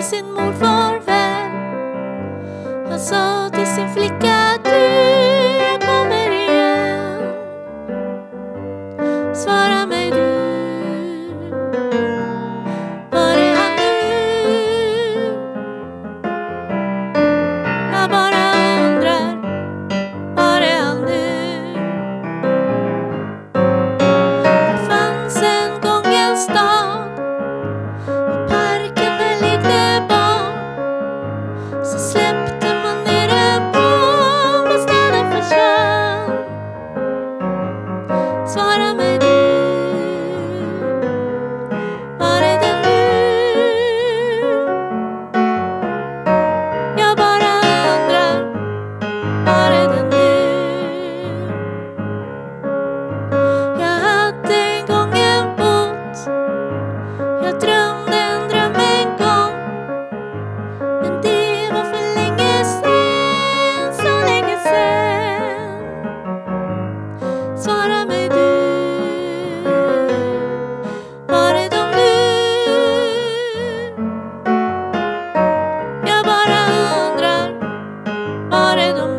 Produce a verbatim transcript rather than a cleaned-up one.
sin mor farväl. Han sa till sin flicka, du, jag kommer igen. Svara mig du, var är han nu? Jag bara undrar, var är han nu? Det fanns en gång en stad, i parken där lekte barn. Så släppte man ner en bomb och staden försvann. Svara mig du, var är den nu? Jag bara undrar, var är den nu? Jag hade en gång en båt, jag drömde en dröm en gång. Men det var för länge sen, så länge sen. Svara mig du, var är de nu? Jag bara undrar, var är de